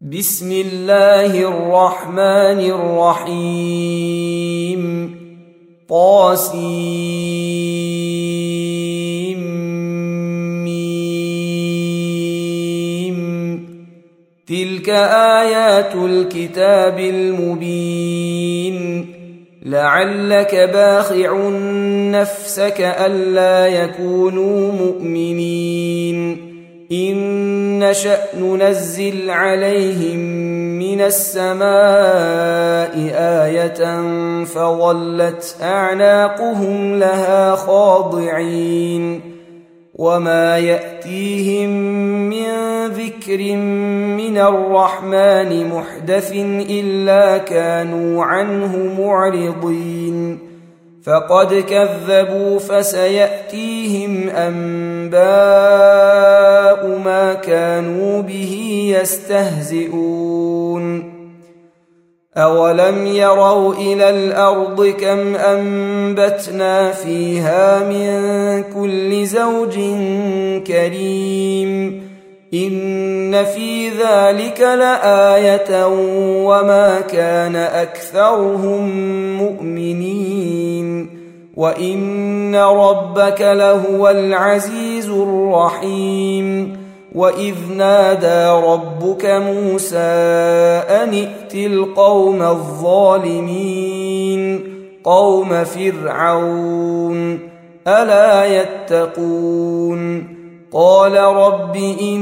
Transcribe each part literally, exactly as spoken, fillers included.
بسم الله الرحمن الرحيم طاسيم ميم تلك آيات الكتاب المبين لعلك باخع نفسك ألا يكونوا مؤمنين إن نشأ ننزل عليهم من السماء آية فظلت أعناقهم لها خاضعين وما يأتيهم من ذكر من الرحمن محدث إلا كانوا عنه معرضين فقد كذبوا فسيأتيهم أنباء ما كانوا به يستهزئون أولم يروا إلى الأرض كم أنبتنا فيها من كل زوج كريم إن في ذلك لآية وما كان أكثرهم مؤمنين وإن ربك لهو العزيز الرحيم وإذ نادى ربك موسى أن ائت القوم الظالمين قوم فرعون ألا يتقون قال رب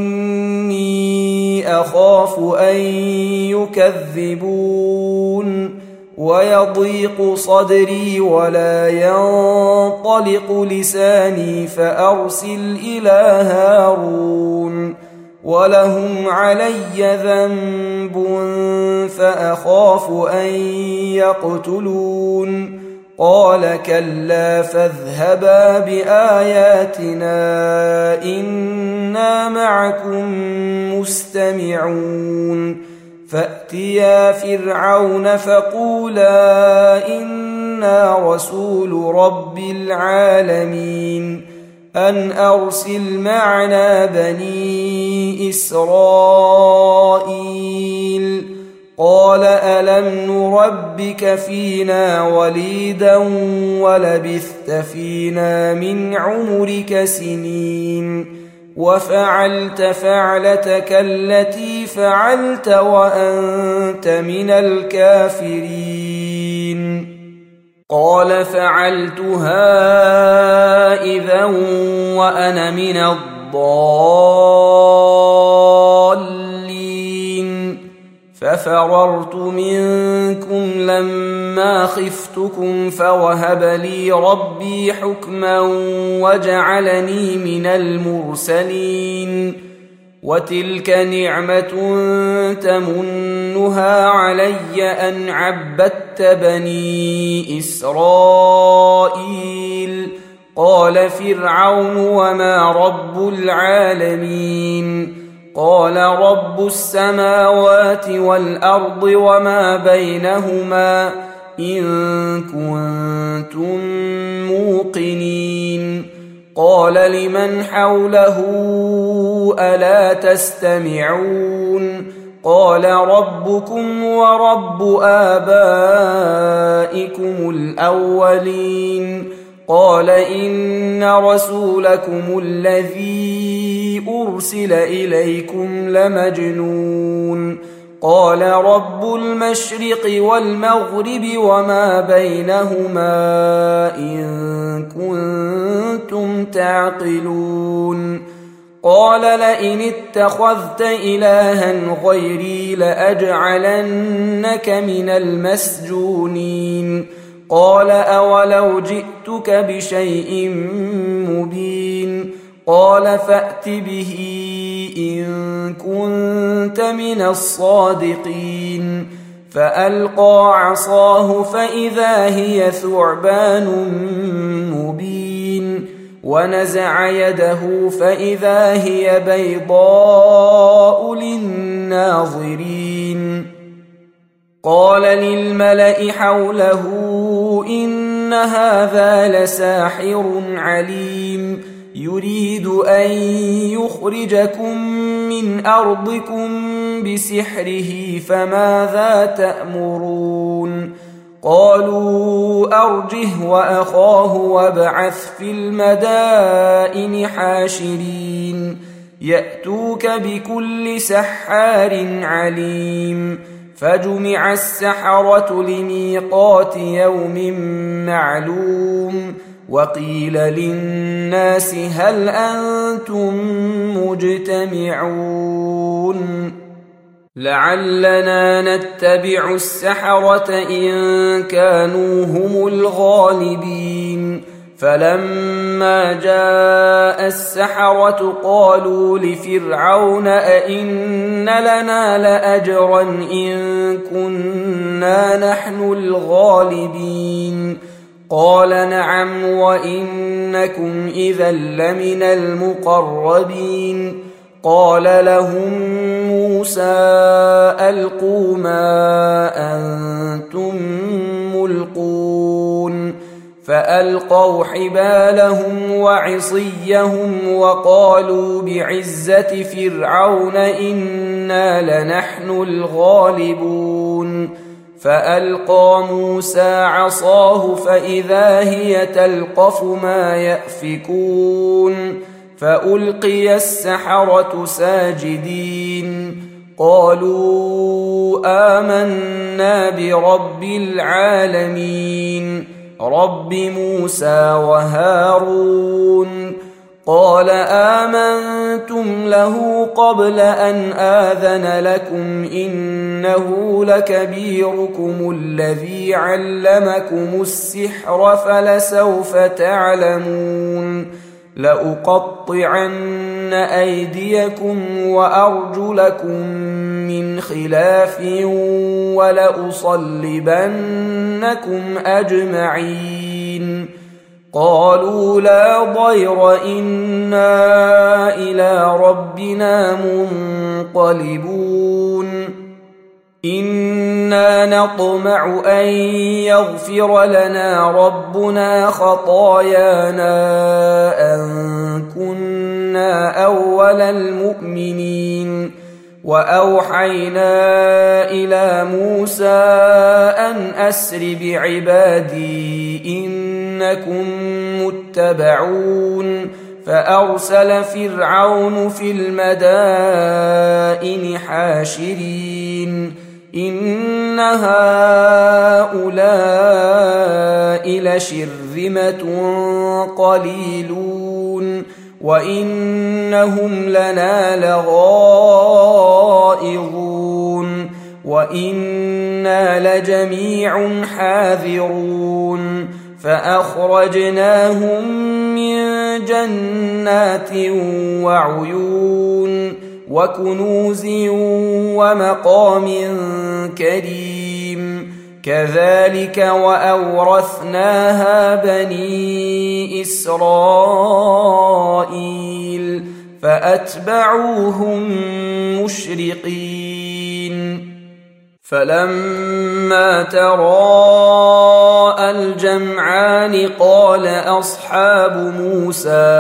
إني أخاف أن يكذبون ويضيق صدري ولا ينطلق لساني فأرسل إلى هارون ولهم علي ذنب فأخاف أن يقتلون قال كلا فاذهبا بآياتنا إنا معكم مستمعون فأتيا فرعون فقولا إنا رسول رب العالمين أن أرسل معنا بني إسرائيل قال ألم نربك فينا وليدا ولبثت فينا من عمرك سنين وفعلت فعلتك التي فعلت وأنت من الكافرين قال فعلتها إذا وأنا من الضالين ففررت منكم لما خفتكم فوهب لي ربي حكما وجعلني من المرسلين وتلك نعمة تمنها علي أن عبدت بني إسرائيل قال فرعون وما رب العالمين قال رب السماوات والأرض وما بينهما إن كنتم موقنين قال لمن حوله ألا تستمعون قال ربكم ورب آبائكم الأولين قال إن رسولكم الذي أرسل إليكم لمجنون قال رب المشرق والمغرب وما بينهما إن كنتم تعقلون قال لئن اتخذت إلها غيري لأجعلنك من المسجونين قال أولو جئتك بشيء مبين قال فأت به إن كنت من الصادقين فألقى عصاه فإذا هي ثعبان مبين ونزع يده فإذا هي بيضاء للناظرين قال للملأ حوله إن هذا لساحر عليم يريد أن يخرجكم من أرضكم بسحره فماذا تأمرون قالوا أرجه وأخاه وابعث في المدائن حاشرين يأتوك بكل سحار عليم فجمع السحرة لميقات يوم معلوم وقيل للناس هل أنتم مجتمعون لعلنا نتبع السحرة إن كانوا هم الغالبين فلما جاء السحرة قالوا لفرعون أئن لنا لأجرا إن كنا نحن الغالبين قال نعم وإنكم إذا لمن المقربين قال لهم موسى ألقوا ما أنتم ملقون فألقوا حبالهم وعصيهم وقالوا بعزة فرعون إنا لنحن الغالبون فألقى موسى عصاه فإذا هي تلقف ما يأفكون فألقي السحرة ساجدين قالوا آمنا برب العالمين رب موسى وهارون قال آمنتم له قبل أن آذن لكم إنه لكبيركم الذي علمكم السحر فلسوف تعلمون لأقطعن أيديكم وأرجلكم من خلاف ولأصلبنكم أجمعين قالوا لا ضير إنا إلى ربنا منقلبون إنا نطمع أن يغفر لنا ربنا خطايانا أن كنا أول المؤمنين وأوحينا إلى موسى أن أسر بعبادي إنكم متبعون فأرسل فرعون في المدائن حاشرين إن هؤلاء لشرذمة قليلون وإنهم لنا لغائظون وإنا لجميع حاذرون فأخرجناهم من جنات وعيون وكنوز ومقام كريم كذلك وأورثناها بني إسرائيل فأتبعوهم مشرقين فلما تراءى الجمعان قال أصحاب موسى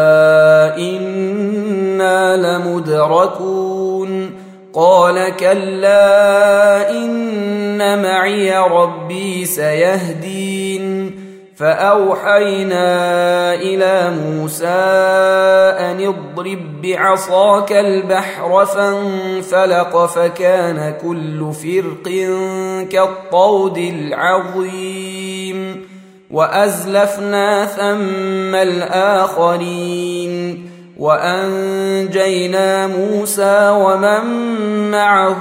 إنا لمدركون قال كلا إن معي ربي سيهدين فأوحينا إلى موسى أن اضرب بعصاك البحر فانفلق فكان كل فرق كالطود العظيم وأزلفنا ثم الآخرين وأنجينا موسى ومن معه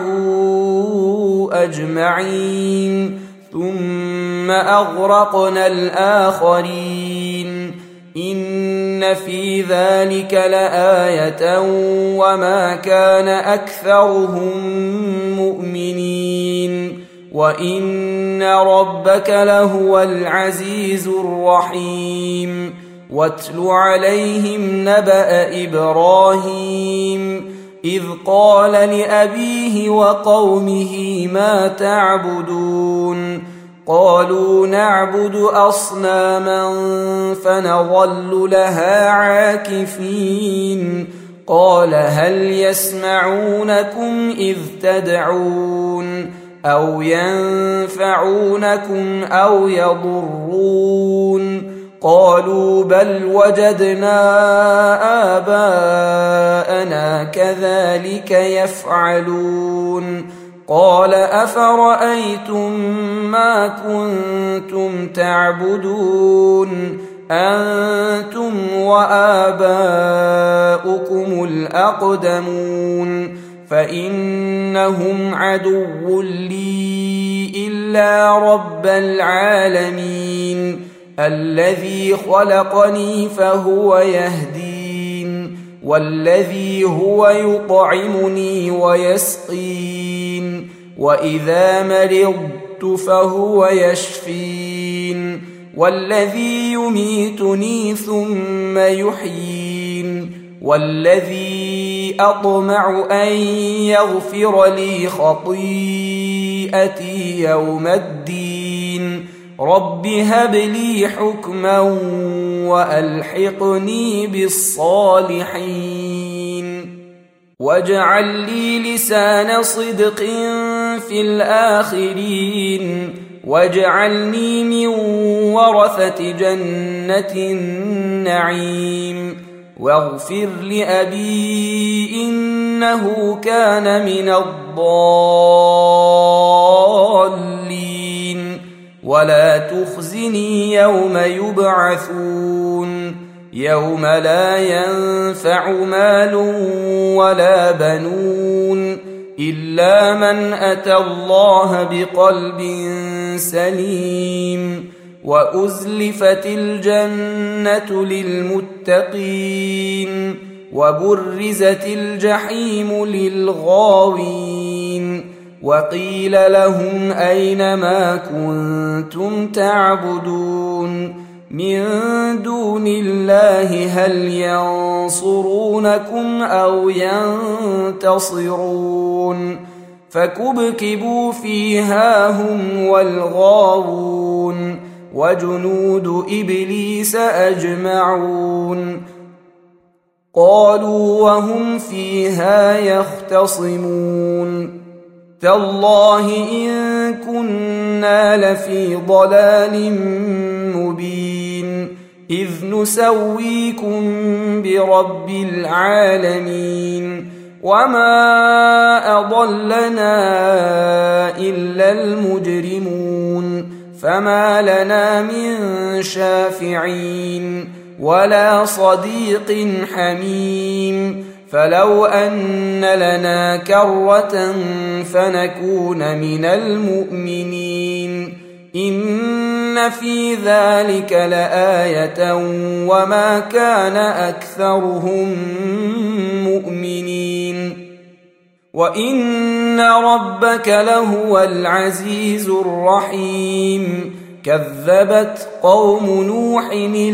أجمعين ثم أغرقنا الآخرين إن في ذلك لآية وما كان أكثرهم مؤمنين وإن ربك لهو العزيز الرحيم واتل عليهم نبأ إبراهيم إذ قال لأبيه وقومه ما تعبدون قالوا نعبد أصناما فنظل لها عاكفين قال هل يسمعونكم إذ تدعون أو ينفعونكم أو يضرون قالوا بل وجدنا آباءنا كذلك يفعلون قال أفرأيتم ما كنتم تعبدون أنتم وآباؤكم الأقدمون فإنهم عدو لي إلا رب العالمين الذي خلقني فهو يهدين والذي هو يطعمني ويسقين وإذا مرضت فهو يشفين والذي يميتني ثم يحيين والذي أطمع أن يغفر لي خطيئتي يوم الدين رب هب لي حكما وألحقني بالصالحين واجعل لي لسان صدق في الآخرين واجعلني من ورثة جنة النعيم واغفر لأبي إنه كان من الضالين ولا تخزني يوم يبعثون يوم لا ينفع مال ولا بنون إلا من أتى الله بقلب سليم وأزلفت الجنة للمتقين وبرزت الجحيم للغاوين وقيل لهم أين ما كنتم تعبدون من دون الله هل ينصرونكم أو ينتصرون فكبكبوا فيها هم والغاوون وجنود إبليس أجمعون قالوا وهم فيها يختصمون تالله إن كنا لفي ضلال مبين إذ نسويكم برب العالمين وما أضلنا إلا المجرمون فما لنا من شافعين ولا صديق حميم فلو أن لنا كرة فنكون من المؤمنين إن في ذلك لآية وما كان أكثرهم مؤمنين وإن ربك لهو العزيز الرحيم كذبت قوم نوح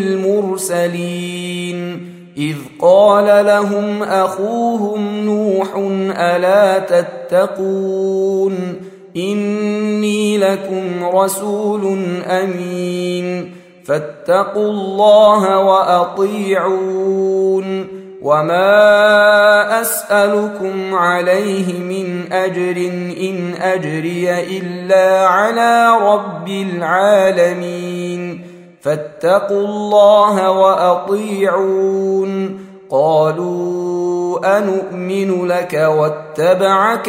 المرسلين إذ قال لهم أخوهم نوح ألا تتقون إني لكم رسول أمين فاتقوا الله وأطيعون وما أسألكم عليه من أجر إن أجري إلا على رب العالمين فاتقوا الله وأطيعون قالوا أنؤمن لك واتبعك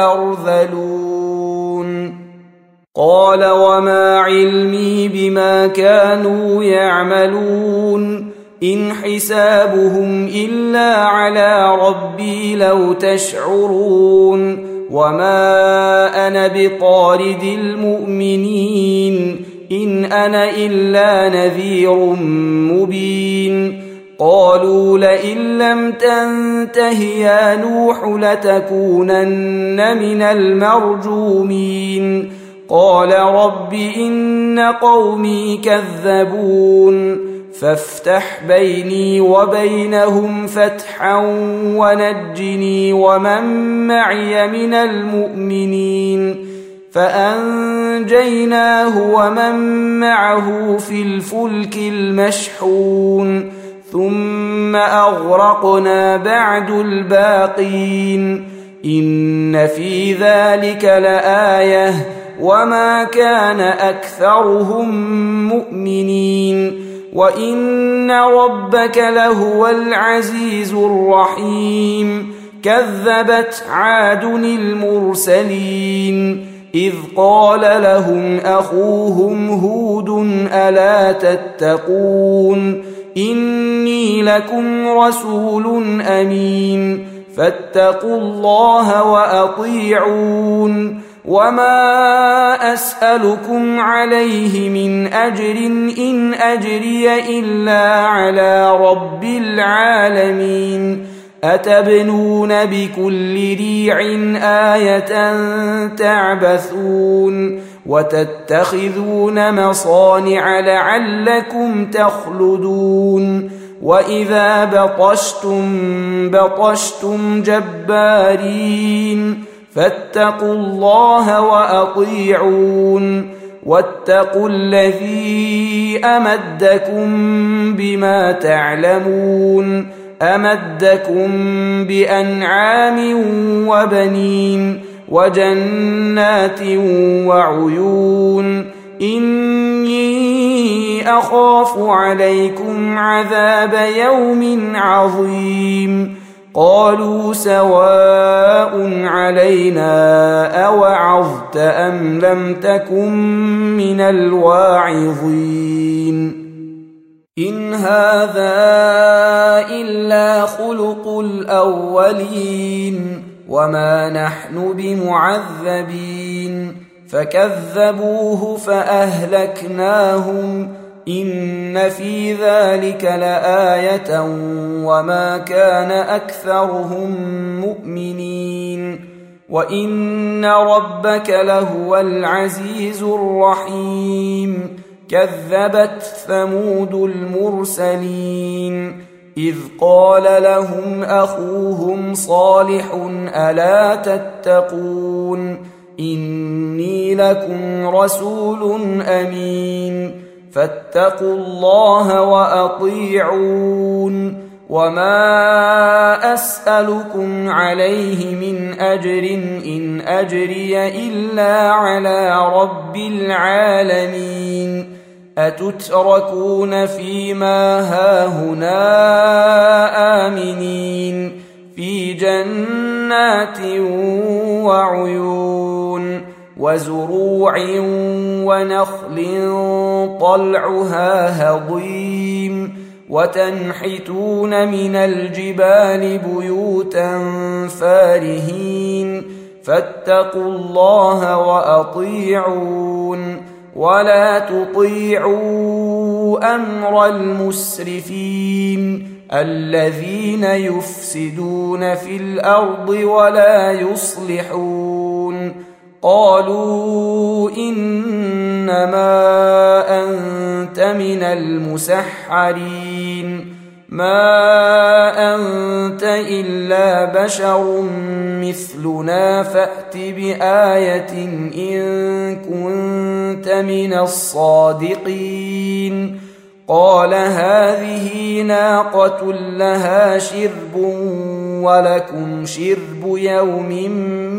الأرذلون قال وما علمي بما كانوا يعملون إن حسابهم إلا على ربي لو تشعرون وما أنا بطارد المؤمنين إن أنا إلا نذير مبين قالوا لئن لم تنته يا نوح لتكونن من المرجومين قال رب إن قومي كذبون فافتح بيني وبينهم فتحا ونجني ومن معي من المؤمنين فأنجيناه فأنجيناه ومن معه في الفلك المشحون ثم أغرقنا بعد الباقين إن في ذلك لآية وما كان أكثرهم مؤمنين وإن ربك لهو العزيز الرحيم كذبت عاد المرسلين إذ قال لهم أخوهم هود ألا تتقون إني لكم رسول أمين فاتقوا الله وأطيعون وما أسألكم عليه من أجر إن أجري إلا على رب العالمين أتبنون بكل ريع آية تعبثون وتتخذون مصانع لعلكم تخلدون وإذا بطشتم بطشتم جبارين فاتقوا الله وأطيعون واتقوا الذي أمدكم بما تعلمون أمدكم بأنعام وبنين وجنات وعيون إني أخاف عليكم عذاب يوم عظيم قالوا سواء علينا أوعظت أم لم تكن من الواعظين إن هذا إلا خلق الأولين وما نحن بمعذبين فكذبوه فأهلكناهم إن في ذلك لآية وما كان أكثرهم مؤمنين وإن ربك لهو العزيز الرحيم كذبت ثمود المرسلين إذ قال لهم أخوهم صالح ألا تتقون إني لكم رسول أمين فاتقوا الله وأطيعون وما أسألكم عليه من أجر إن أجري إلا على رب العالمين أتتركون فيما هاهنا آمنين في جنات وعيون وزروع ونخل طلعها هضيم وتنحتون من الجبال بيوتا فارهين فاتقوا الله وأطيعون ولا تطيعوا أمر المسرفين الذين يفسدون في الأرض ولا يصلحون قالوا إنما أنت من المسحرين ما أنت إلا بشر مثلنا فأت بآية إن كنت من الصادقين قال هذه ناقة لها شرب ولكم شرب يوم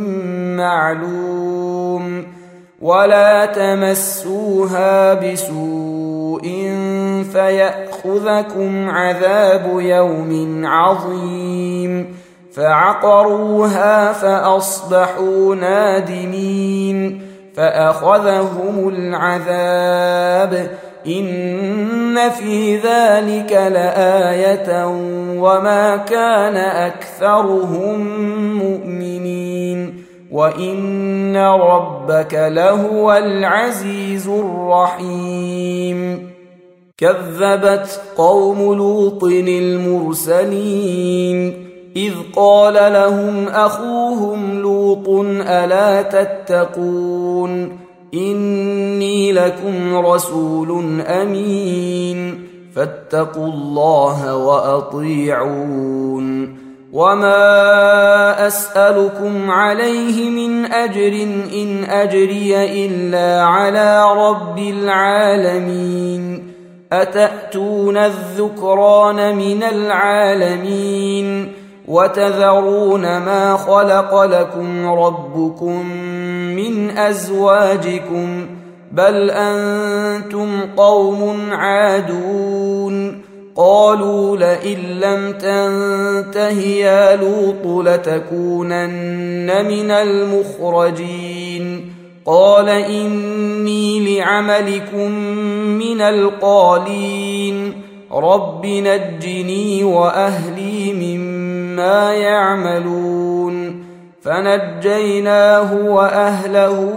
معلوم ولا تمسوها بسوء فيأخذكم عذاب يوم عظيم فعقروها فأصبحوا نادمين فأخذهم العذاب إن في ذلك لآية وما كان أكثرهم مؤمنين وإن ربك لهو العزيز الرحيم كذبت قوم لوط المرسلين إذ قال لهم أخوهم لوط ألا تتقون إني لكم رسول أمين فاتقوا الله وأطيعون وما أسألكم عليه من أجر إن أجري إلا على رب العالمين أتأتون الذكران من العالمين وتذرون ما خلق لكم ربكم من أزواجكم بل أنتم قوم عادون قالوا لئن لم تنته يا لوط لتكونن من المخرجين قال إني لعملكم من القالين رب نجني وأهلي مما يعملون فنجيناه وأهله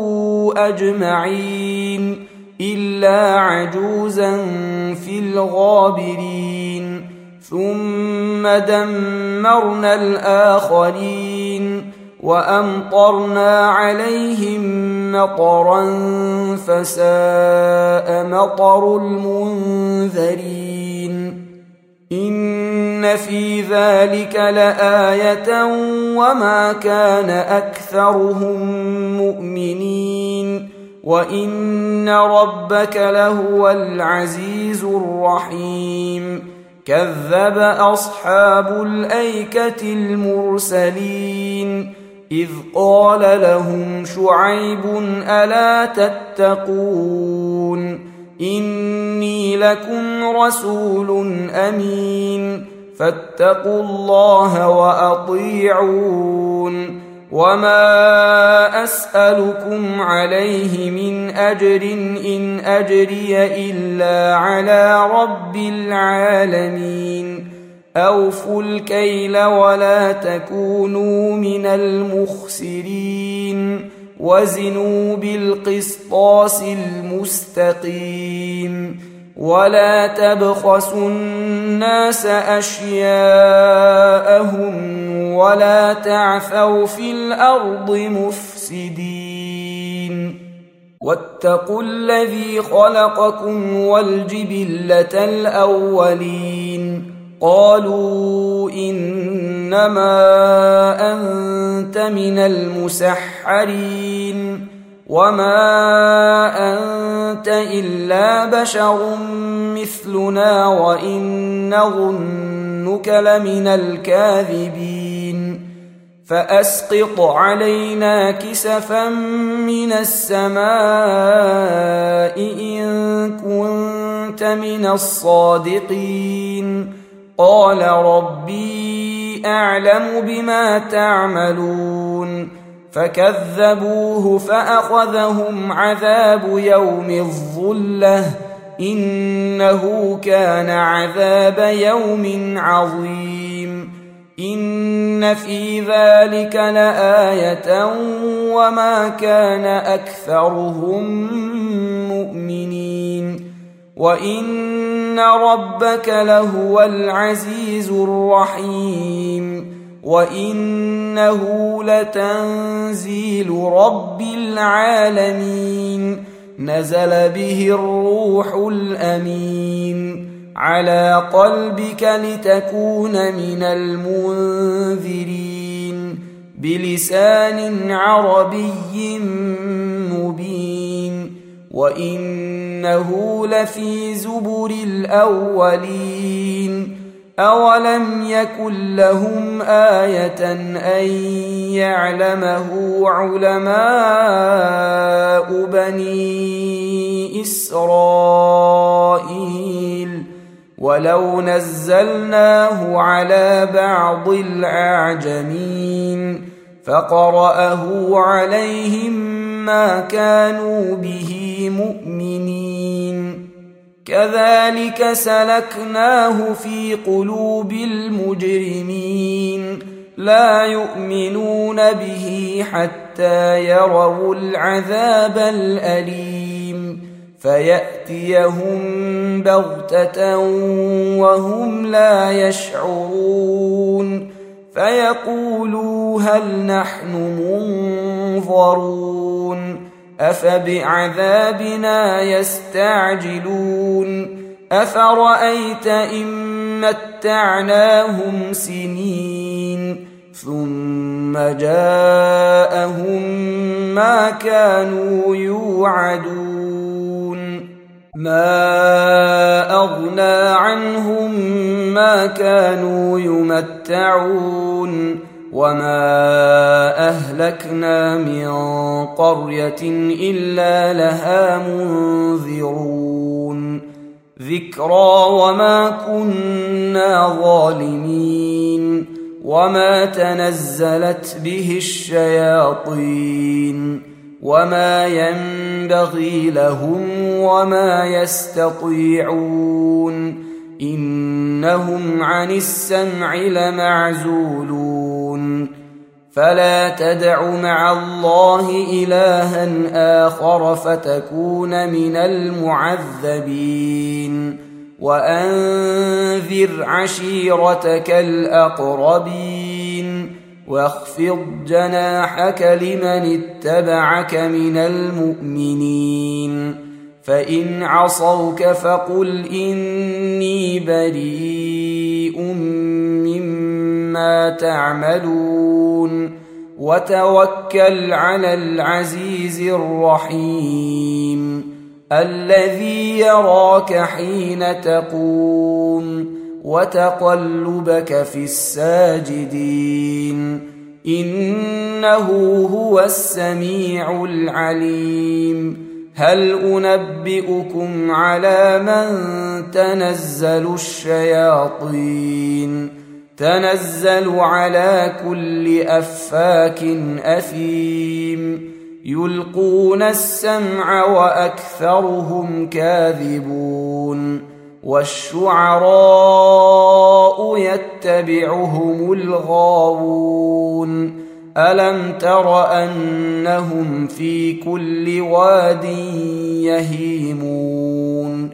أجمعين إلا عجوزا في الغابرين ثم دمرنا الآخرين وأمطرنا عليهم مطرا فساء مطر المنذرين إن في ذلك لآية وما كان أكثرهم مؤمنين وإن ربك لهو العزيز الرحيم كذب أصحاب الأيكة المرسلين إذ قال لهم شعيب ألا تتقون إني لكم رسول أمين فاتقوا الله وأطيعون وما أسألكم عليه من أجر إن أجري إلا على رب العالمين أوفوا الكيل ولا تكونوا من المخسرين وزنوا بالقسطاس المستقيم ولا تبخسوا الناس أشياءهم ولا تعثوا في الأرض مفسدين واتقوا الذي خلقكم والجبلة الأولين قالوا إنما أنت من المسحرين وما أنت إلا بشر مثلنا وإن نظنك لمن الكاذبين فأسقط علينا كسفا من السماء إن كنت من الصادقين قال ربي أعلم بما تعملون فكذبوه فأخذهم عذاب يوم الظلة إنه كان عذاب يوم عظيم إن في ذلك لآية وما كان أكثرهم مؤمنين وإن ربك لهو العزيز الرحيم وإنه لتنزيل رب العالمين نزل به الروح الأمين على قلبك لتكون من المنذرين بلسان عربي مبين وإنه لفي زبر الأولين أولم يكن لهم آية أن يعلمه علماء بني إسرائيل ولو نزلناه على بعض الأعجمين فقرأه عليهم ما كانوا به مؤمنين كذلك سلكناه في قلوب المجرمين لا يؤمنون به حتى يروا العذاب الأليم فيأتيهم بغتة وهم لا يشعرون فيقولوا هل نحن منظرون أفبعذابنا يستعجلون أفرأيت إن متعناهم سنين ثم جاءهم ما كانوا يوعدون ما أغنى عنهم ما كانوا يمتعون وما أهلكنا من قرية إلا لها منذرون ذكرى وما كنا ظالمين وما تنزلت به الشياطين وما ينبغي لهم وما يستطيعون إنهم عن السمع لمعزولون فلا تدع مع الله إلها آخر فتكون من المعذبين وأنذر عشيرتك الأقربين واخفض جناحك لمن اتبعك من المؤمنين فإن عصوك فقل إني بريء مما تعملون وتوكل على العزيز الرحيم الذي يراك حين تقوم وتقلبك في الساجدين إنه هو السميع العليم هل أنبئكم على من تنزل الشياطين تنزل على كل أفاك أثيم يلقون السمع وأكثرهم كاذبون والشعراء يتبعهم الغاوون ألم تر أنهم في كل واد يهيمون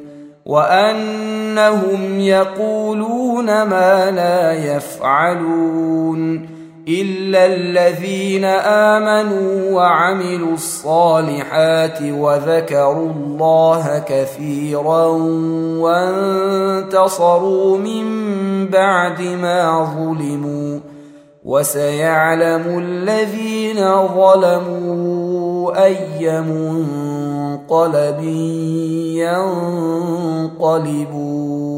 وأنهم يقولون ما لا يفعلون إلا الذين آمنوا وعملوا الصالحات وذكروا الله كثيرا وانتصروا من بعد ما ظلموا وسيعلم الذين ظلموا أي منقلب ينقلبون